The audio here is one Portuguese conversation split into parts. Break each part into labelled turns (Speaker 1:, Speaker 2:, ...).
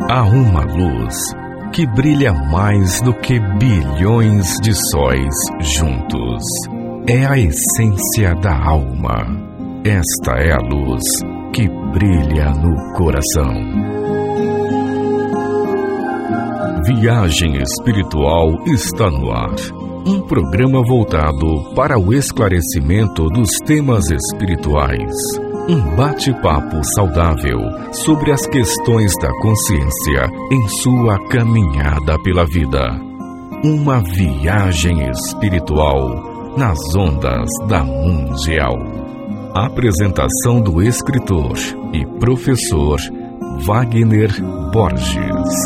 Speaker 1: Há uma luz que brilha mais do que bilhões de sóis juntos. É a essência da alma. Esta é a luz que brilha no coração. Viagem Espiritual está no ar. Um programa voltado para o esclarecimento dos temas espirituais. Um bate-papo saudável sobre as questões da consciência em sua caminhada pela vida. Uma viagem espiritual nas ondas da Mundial. Apresentação do escritor e professor Wagner Borges.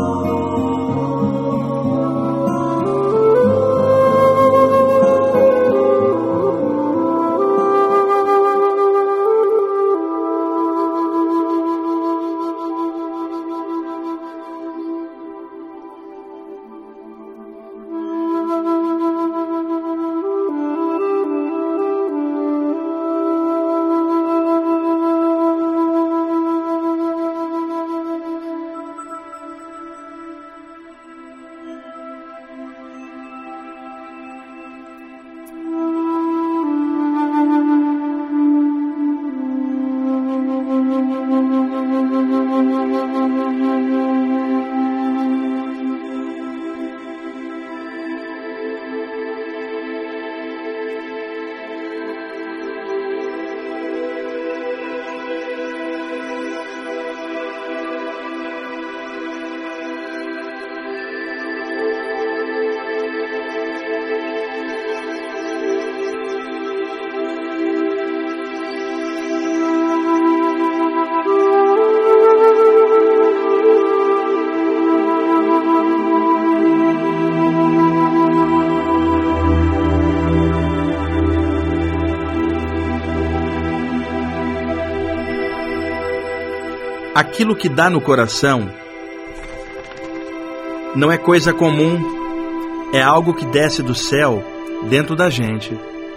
Speaker 2: Aquilo que dá no coração não é coisa comum, é algo que desce do céu dentro da gente.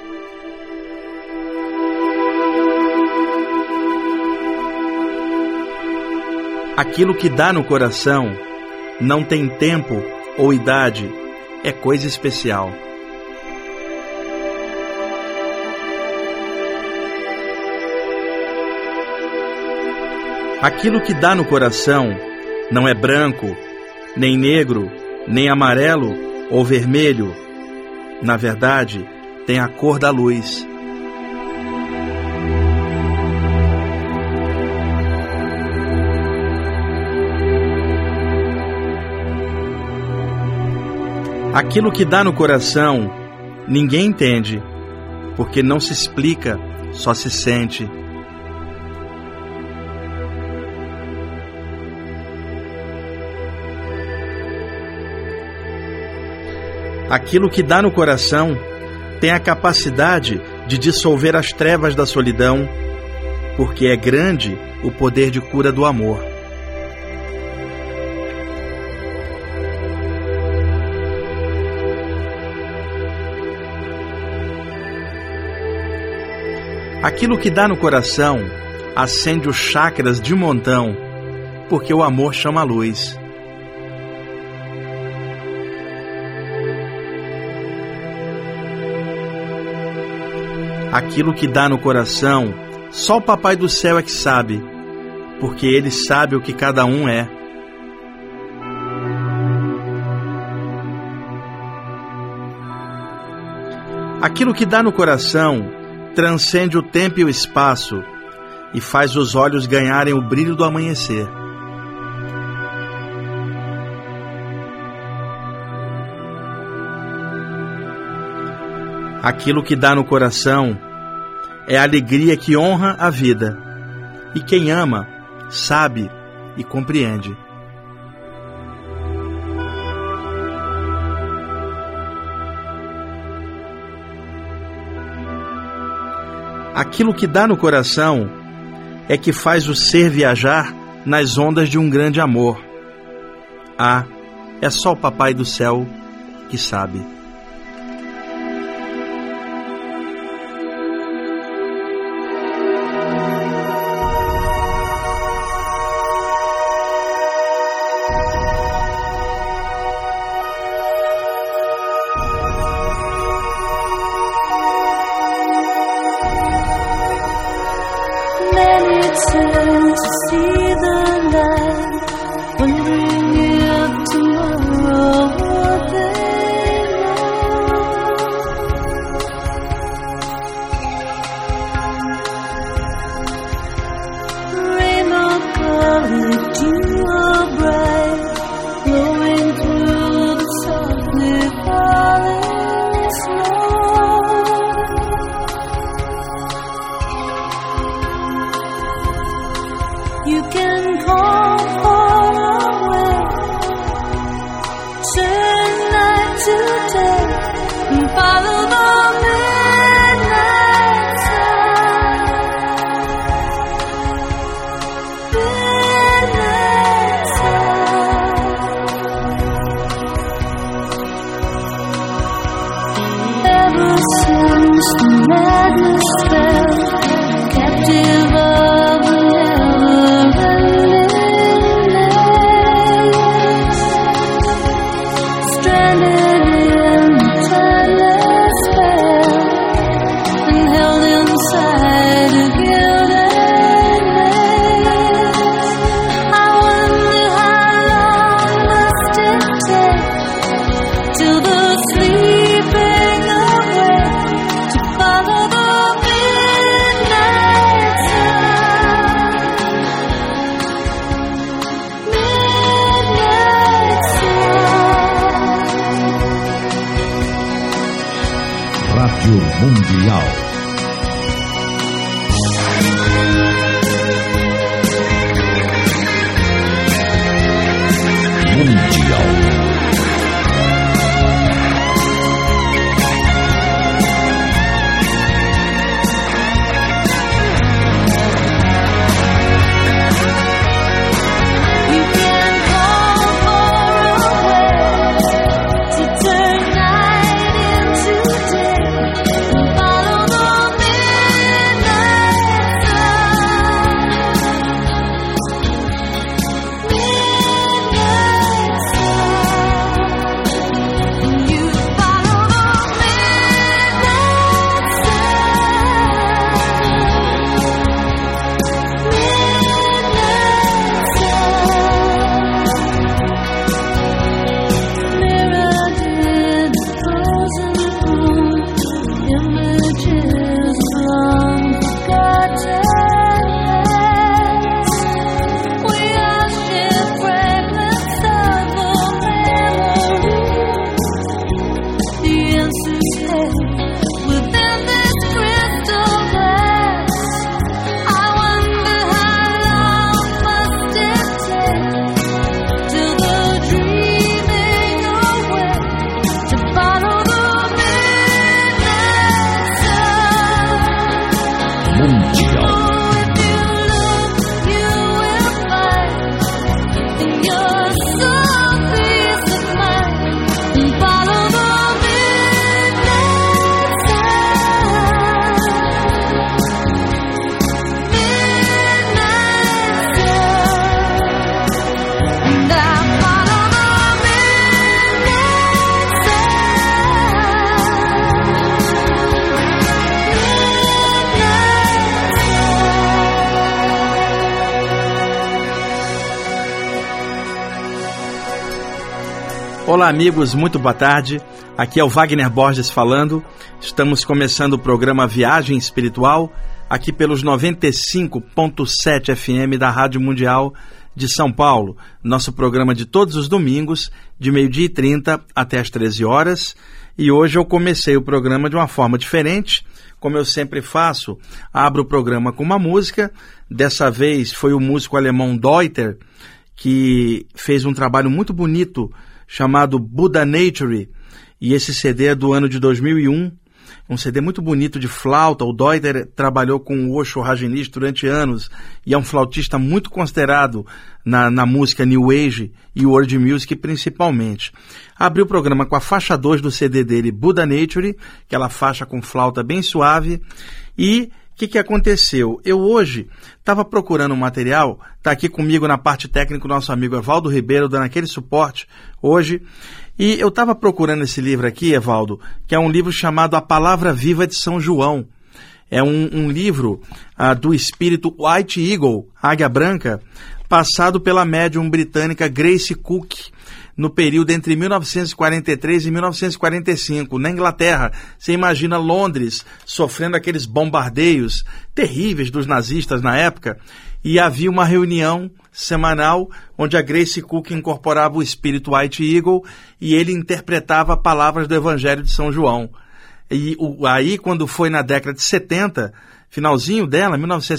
Speaker 2: Aquilo que dá no coração não tem tempo ou idade, é coisa especial. Aquilo que dá no coração não é branco, nem negro, nem amarelo ou vermelho. Na verdade, tem a cor da luz. Aquilo que dá no coração, ninguém entende, porque não se explica, só se sente. Aquilo que dá no coração tem a capacidade de dissolver as trevas da solidão, porque é grande o poder de cura do amor. Aquilo que dá no coração acende os chakras de montão, porque o amor chama a luz. Aquilo que dá no coração, só o Papai do Céu é que sabe, porque Ele sabe o que cada um é. Aquilo que dá no coração transcende o tempo e o espaço e faz os olhos ganharem o brilho do amanhecer. Aquilo que dá no coração é a alegria que honra a vida, e quem ama, sabe e compreende. Aquilo que dá no coração é que faz o ser viajar nas ondas de um grande amor. Ah, é só o Papai do Céu que sabe.
Speaker 3: Mundial.
Speaker 2: Olá amigos, muito boa tarde, aqui é o Wagner Borges falando, estamos começando o programa Viagem Espiritual, aqui pelos 95.7 FM da Rádio Mundial de São Paulo, nosso programa de todos os domingos, de 12h30 até as 13 horas, e hoje eu comecei o programa de uma forma diferente, como eu sempre faço, abro o programa com uma música, dessa vez foi o músico alemão Deuter, que fez um trabalho muito bonito, chamado Buddha Nature, e esse CD é do ano de 2001, um CD muito bonito de flauta. O Deuter trabalhou com o Osho Rajneesh durante anos e é um flautista muito considerado na música New Age e World Music principalmente. Abri o programa com a faixa 2 do CD dele, Buddha Nature, aquela faixa com flauta bem suave. E o que aconteceu? Eu hoje estava procurando um material, está aqui comigo na parte técnica o nosso amigo Evaldo Ribeiro, dando aquele suporte hoje, e eu estava procurando esse livro aqui, Evaldo, que é um livro chamado A Palavra Viva de São João. É um livro do espírito White Eagle, Águia Branca, passado pela médium britânica Grace Cook, no período entre 1943 e 1945, na Inglaterra. Você imagina Londres sofrendo aqueles bombardeios terríveis dos nazistas na época, e havia uma reunião semanal onde a Grace Cook incorporava o espírito White Eagle e ele interpretava palavras do Evangelho de São João. E aí, quando foi na década de 70, finalzinho dela,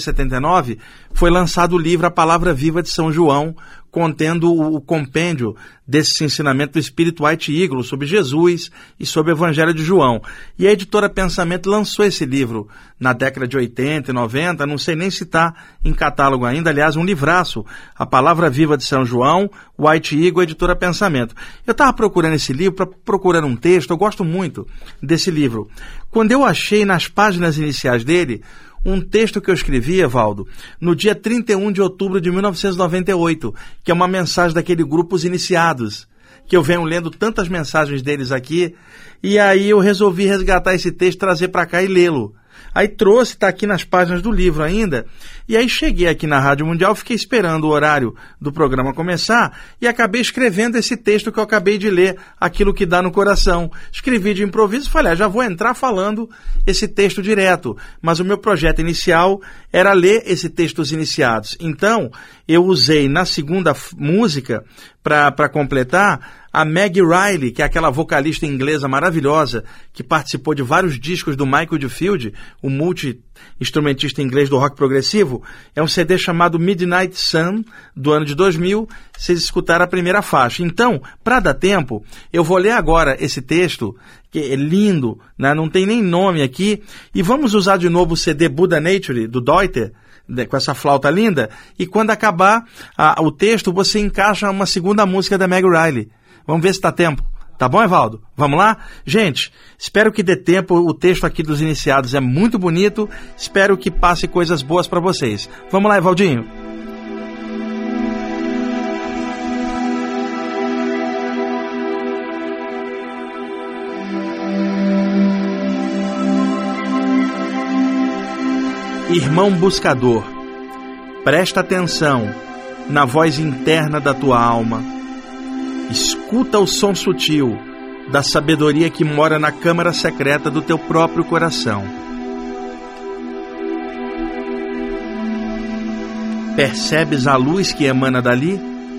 Speaker 2: 1979, foi lançado o livro A Palavra Viva de São João, contendo o compêndio desse ensinamento do espírito White Eagle sobre Jesus e sobre o Evangelho de João. E a editora Pensamento lançou esse livro na década de 80 e 90, não sei nem se está em catálogo ainda, aliás, um livraço, A Palavra Viva de São João, White Eagle, editora Pensamento. Eu estava procurando esse livro, procurando um texto, eu gosto muito desse livro. Quando eu achei nas páginas iniciais dele um texto que eu escrevi, Evaldo, no dia 31 de outubro de 1998, que é uma mensagem daquele grupo Os Iniciados, que eu venho lendo tantas mensagens deles aqui, e aí eu resolvi resgatar esse texto, trazer para cá e lê-lo. Aí trouxe, está aqui nas páginas do livro ainda, e aí cheguei aqui na Rádio Mundial, fiquei esperando o horário do programa começar, e acabei escrevendo esse texto que eu acabei de ler, Aquilo que Dá no Coração. Escrevi de improviso e falei, já vou entrar falando esse texto direto, mas o meu projeto inicial era ler esse texto Os Iniciados. Então, eu usei na segunda música, para completar, a Maggie Riley, que é aquela vocalista inglesa maravilhosa, que participou de vários discos do Michael Duffield, o multi-instrumentista inglês do rock progressivo. É um CD chamado Midnight Sun, do ano de 2000, vocês escutaram a primeira faixa. Então, para dar tempo, eu vou ler agora esse texto, que é lindo, né? Não tem nem nome aqui, e vamos usar de novo o CD Buddha Nature, do Deuter, com essa flauta linda, e quando acabar o texto, você encaixa uma segunda música da Maggie Riley. Vamos ver se dá tempo. Tá bom, Evaldo? Vamos lá? Gente, espero que dê tempo. O texto aqui dos Iniciados é muito bonito. Espero que passe coisas boas para vocês. Vamos lá, Evaldinho? Irmão buscador, presta atenção na voz interna da tua alma. Escuta o som sutil da sabedoria que mora na câmara secreta do teu próprio coração. Percebes a luz que emana dali?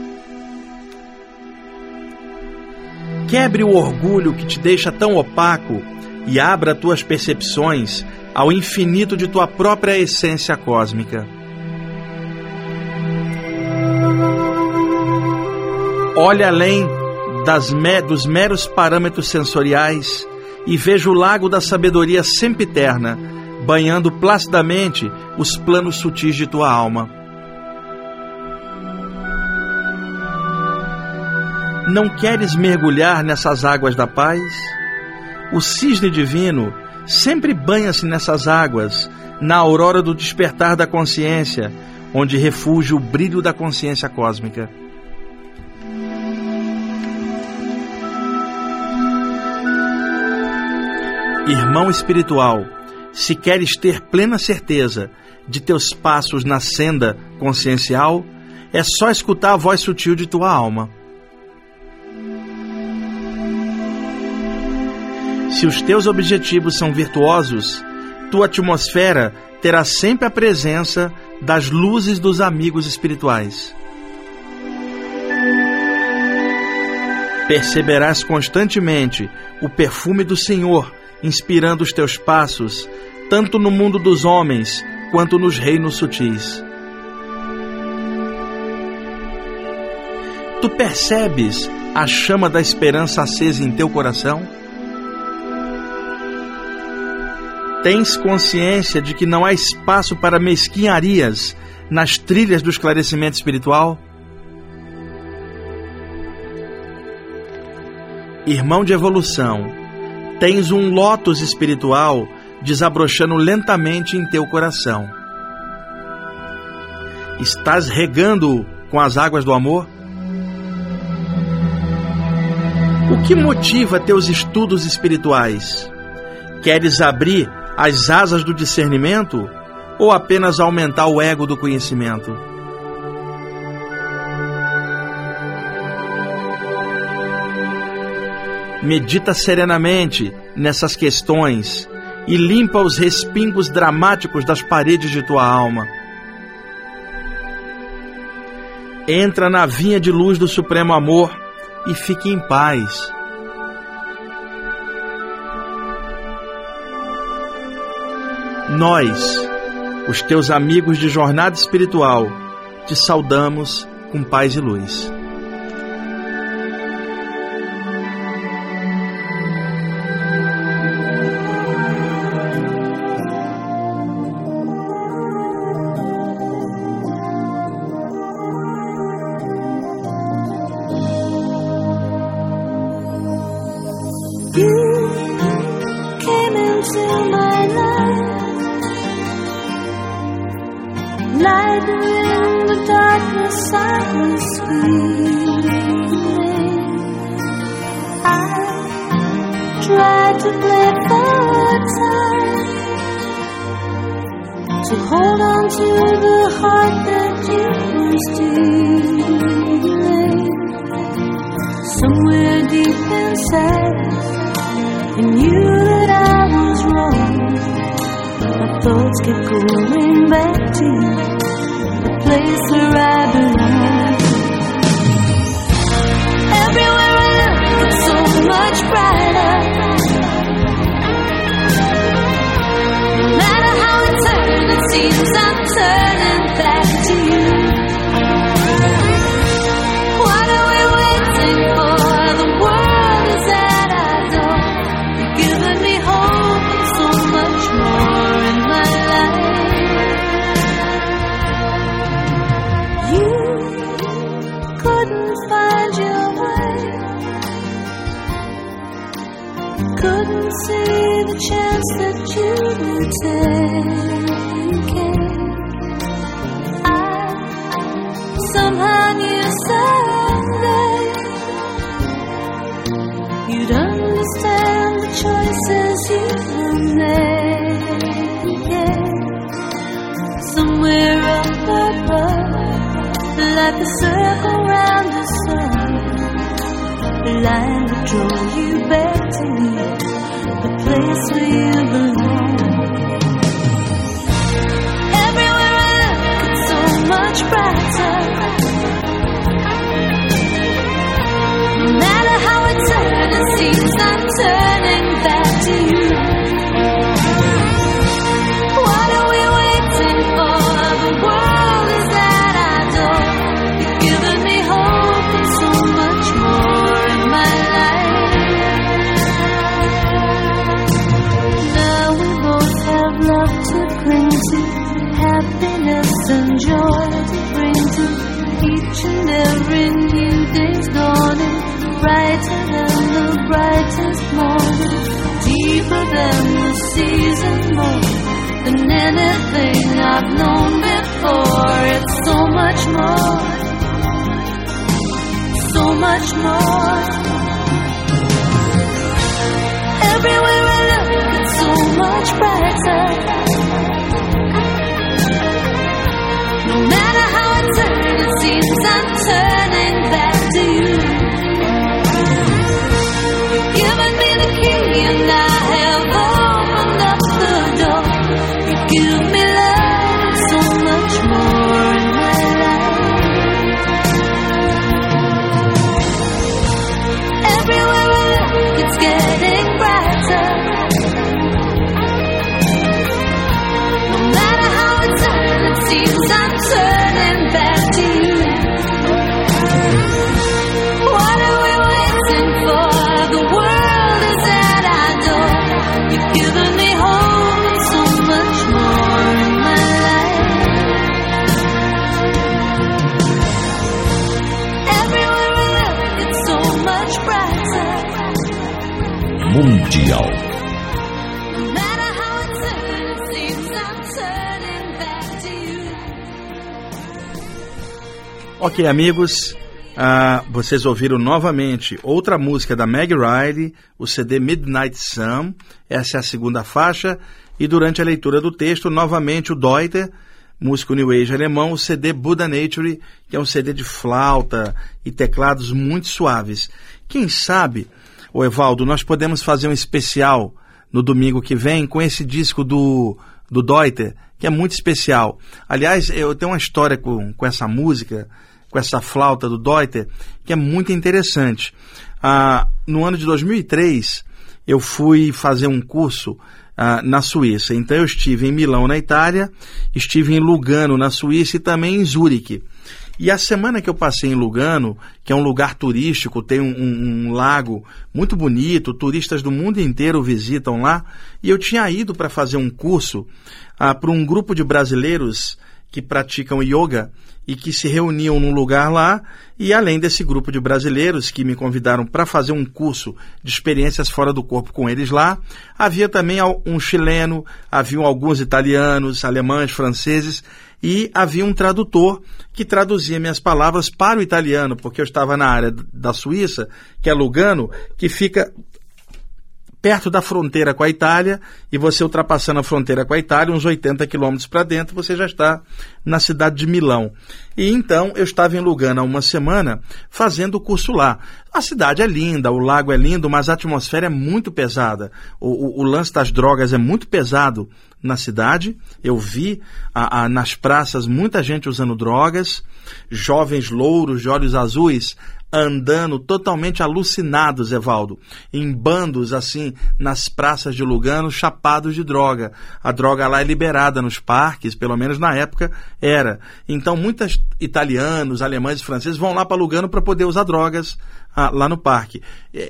Speaker 2: Quebre o orgulho que te deixa tão opaco e abra tuas percepções ao infinito de tua própria essência cósmica. Olha além dos meros parâmetros sensoriais e veja o lago da sabedoria sempiterna, banhando placidamente os planos sutis de tua alma. Não queres mergulhar nessas águas da paz? O cisne divino sempre banha-se nessas águas, na aurora do despertar da consciência, onde refugia o brilho da consciência cósmica. Irmão espiritual, se queres ter plena certeza de teus passos na senda consciencial, é só escutar a voz sutil de tua alma. Se os teus objetivos são virtuosos, tua atmosfera terá sempre a presença das luzes dos amigos espirituais. Perceberás constantemente o perfume do Senhor inspirando os teus passos, tanto no mundo dos homens quanto nos reinos sutis. Tu percebes a chama da esperança acesa em teu coração? Tens consciência de que não há espaço para mesquinharias nas trilhas do esclarecimento espiritual? Irmão de evolução, tens um lótus espiritual desabrochando lentamente em teu coração. Estás regando-o com as águas do amor? O que motiva teus estudos espirituais? Queres abrir as asas do discernimento ou apenas aumentar o ego do conhecimento? Medita serenamente nessas questões e limpa os respingos dramáticos das paredes de tua alma. Entra na vinha de luz do Supremo Amor e fique em paz. Nós, os teus amigos de jornada espiritual, te saudamos com paz e luz.
Speaker 3: You came into my life, lighting the darkness I was feeling. I tried to play for time, to hold on to the heart that you were stealing. Somewhere deep inside, I knew that I was wrong. My thoughts kept going back to you, the place where I belong. Everywhere I look, it's so much brighter. No matter how it turns, it seems I'm turning back to you. What are we waiting for? The world is at our door. You've given me hope and so much more in my life. You couldn't find your way, couldn't see the chance that you were taking. I somehow knew someday you'd understand the choices you were making. Somewhere up above, like a circle round the sun, a line that draws you back to me, the place where you belong. Everywhere I look, it's so much brighter. No matter how it turns, it seems I'm turning back to you. What are we waiting for? The world is at our door. You've given me hope and so much more in my life. Now we both have love to cling to, happiness and joy to bring to each and every new day's dawning. Brighter than the brightest morning, deeper than the season, more than anything I've known before. It's so much more, so much more. Everywhere I look, it's so much brighter. No matter how it turns, it seems I'm turning back to you. Given me the key and I have opened up the door. You give me love and so much more in my life. Everywhere I look, it's getting brighter. No matter how it turns, it seems I'm turning back to you. What are we waiting for? The world is at our door. You've given me hope and so much more in my life. Everywhere I look, it's so much brighter.
Speaker 1: Mundial.
Speaker 3: No matter how it turns, it seems I'm turning back to you.
Speaker 2: Ok, amigos, vocês ouviram novamente outra música da Meg Riley, o CD Midnight Sun. Essa é a segunda faixa e durante a leitura do texto, novamente o Deuter, músico New Age alemão, o CD Buddha Nature, que é um CD de flauta e teclados muito suaves. Quem sabe, Evaldo, nós podemos fazer um especial no domingo que vem com esse disco do Deuter, que é muito especial. Aliás, eu tenho uma história com essa música, com essa flauta do Deuter, que é muito interessante. No ano de 2003, eu fui fazer um curso na Suíça. Então eu estive em Milão, na Itália, estive em Lugano, na Suíça, e também em Zurique. E a semana que eu passei em Lugano, que é um lugar turístico, tem um lago muito bonito, turistas do mundo inteiro visitam lá, e eu tinha ido para fazer um curso para um grupo de brasileiros que praticam yoga e que se reuniam num lugar lá, e além desse grupo de brasileiros que me convidaram para fazer um curso de experiências fora do corpo com eles lá, havia também um chileno, haviam alguns italianos, alemães, franceses, e havia um tradutor que traduzia minhas palavras para o italiano, porque eu estava na área da Suíça, que é Lugano, que fica perto da fronteira com a Itália, e você ultrapassando a fronteira com a Itália, uns 80 quilômetros para dentro, você já está na cidade de Milão. E então eu estava em Lugano há uma semana fazendo o curso lá. A cidade é linda, o lago é lindo, mas a atmosfera é muito pesada. O lance das drogas é muito pesado na cidade. Eu vi nas praças muita gente usando drogas, jovens louros de olhos azuis andando totalmente alucinados, Evaldo, em bandos assim nas praças de Lugano, chapados de droga. A droga lá é liberada nos parques, pelo menos na época era. Então muitos italianos, alemães e franceses vão lá para Lugano para poder usar drogas lá no parque.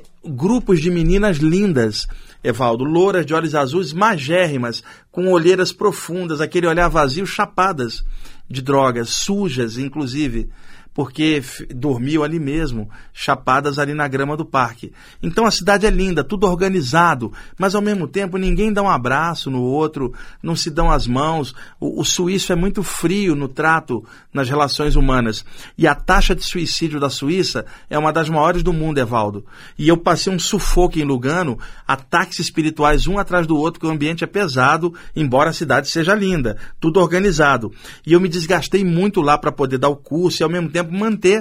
Speaker 2: Grupos de meninas lindas, Evaldo, louras de olhos azuis, magérrimas, com olheiras profundas, aquele olhar vazio, chapadas de drogas, sujas inclusive, porque dormiam ali mesmo, chapadas ali na grama do parque. Então a cidade é linda, tudo organizado, mas ao mesmo tempo ninguém dá um abraço no outro, não se dão as mãos. O suíço é muito frio no trato, nas relações humanas. E a taxa de suicídio da Suíça é uma das maiores do mundo, Evaldo. E eu passei um sufoco em Lugano, ataques espirituais um atrás do outro, porque o ambiente é pesado, embora a cidade seja linda, tudo organizado. E eu me desgastei muito lá para poder dar o curso e ao mesmo tempo manter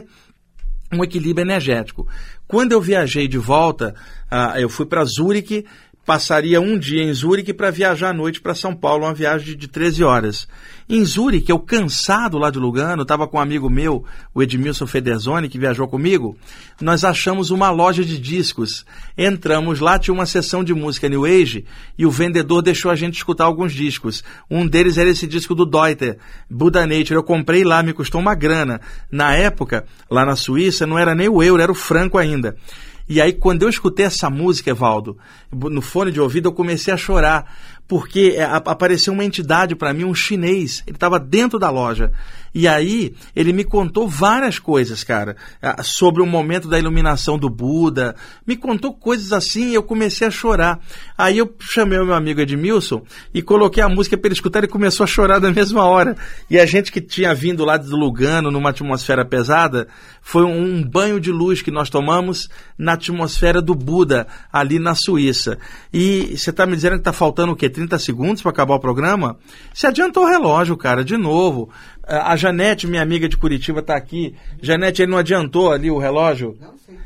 Speaker 2: um equilíbrio energético. Quando eu viajei de volta, eu fui para Zurique, passaria um dia em Zurique para viajar à noite para São Paulo, uma viagem de 13 horas. Em Zurique, eu cansado lá de Lugano, estava com um amigo meu, o Edmilson Federzoni, que viajou comigo, nós achamos uma loja de discos. Entramos lá, tinha uma sessão de música New Age, e o vendedor deixou a gente escutar alguns discos. Um deles era esse disco do Deuter, Buddha Nature. Eu comprei lá, me custou uma grana. Na época, lá na Suíça, não era nem o euro, era o franco ainda. E aí, quando eu escutei essa música, Evaldo, no fone de ouvido, eu comecei a chorar, porque apareceu uma entidade para mim, um chinês, ele estava dentro da loja. E aí, ele me contou várias coisas, cara, sobre o momento da iluminação do Buda, me contou coisas assim e eu comecei a chorar. Aí eu chamei o meu amigo Edmilson e coloquei a música para ele escutar, ele começou a chorar na mesma hora. E a gente que tinha vindo lá de Lugano, numa atmosfera pesada, foi um banho de luz que nós tomamos na atmosfera do Buda, ali na Suíça. E você está me dizendo que está faltando o quê? 30 segundos para acabar o programa? Você adiantou o relógio, cara, de novo. A Janete, minha amiga de Curitiba, está aqui. Janete, ele não adiantou ali o relógio? Não, sei.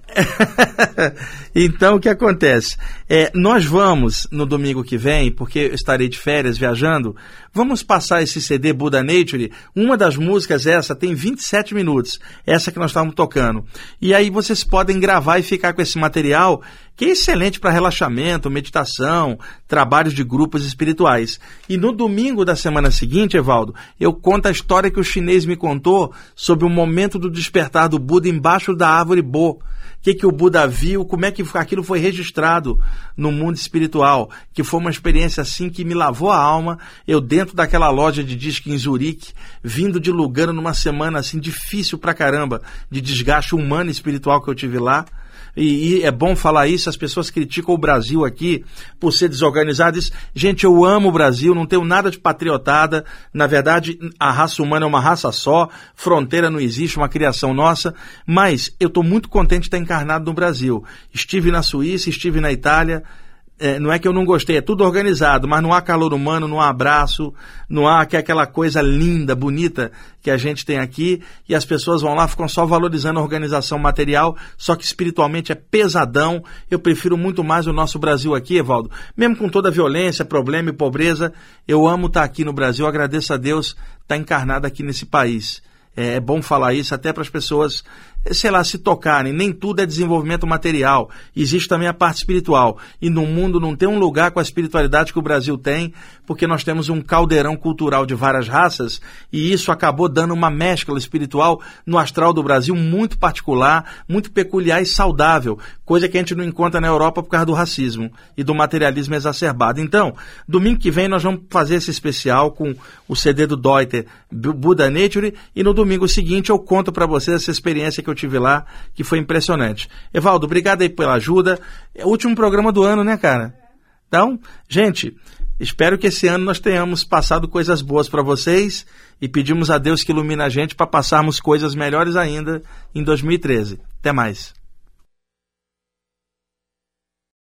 Speaker 2: Então, o que acontece? Nós vamos, no domingo que vem, porque eu estarei de férias viajando, vamos passar esse CD Buddha Nature. Uma das músicas, essa, tem 27 minutos. Essa que nós estávamos tocando. E aí vocês podem gravar e ficar com esse material, que é excelente para relaxamento, meditação, trabalhos de grupos espirituais. E no domingo da semana seguinte, Evaldo, eu conto a história que o chinês me contou sobre o momento do despertar do Buda embaixo da árvore Bo. O que o Buda viu, como é que aquilo foi registrado no mundo espiritual, que foi uma experiência assim que me lavou a alma, eu dentro daquela loja de disco em Zurique, vindo de Lugano numa semana assim difícil pra caramba, de desgaste humano e espiritual que eu tive lá. E é bom falar isso, as pessoas criticam o Brasil aqui por ser desorganizado. Gente, eu amo o Brasil, não tenho nada de patriotada. Na verdade, a raça humana é uma raça só, fronteira não existe, uma criação nossa. Mas eu estou muito contente de estar encarnado no Brasil. Estive na Suíça, estive na Itália, não é que eu não gostei, é tudo organizado, mas não há calor humano, não há abraço, não há aquela coisa linda, bonita que a gente tem aqui, e as pessoas vão lá, ficam só valorizando a organização material, só que espiritualmente é pesadão. Eu prefiro muito mais o nosso Brasil aqui, Evaldo, mesmo com toda a violência, problema e pobreza. Eu amo estar aqui no Brasil, agradeço a Deus estar encarnado aqui nesse país. É bom falar isso até para as pessoas, sei lá, se tocarem. Nem tudo é desenvolvimento material. Existe também a parte espiritual. E no mundo não tem um lugar com a espiritualidade que o Brasil tem, porque nós temos um caldeirão cultural de várias raças, e isso acabou dando uma mescla espiritual no astral do Brasil muito particular, muito peculiar e saudável, coisa que a gente não encontra na Europa por causa do racismo e do materialismo exacerbado. Então, domingo que vem nós vamos fazer esse especial com o CD do Deuter, Buddha Nature, e no domingo seguinte eu conto para vocês essa experiência que eu tive lá, que foi impressionante. Evaldo, obrigado aí pela ajuda. É o último programa do ano, né, cara? Então, gente, espero que esse ano nós tenhamos passado coisas boas para vocês e pedimos a Deus que ilumine a gente para passarmos coisas melhores ainda em 2013. Até mais.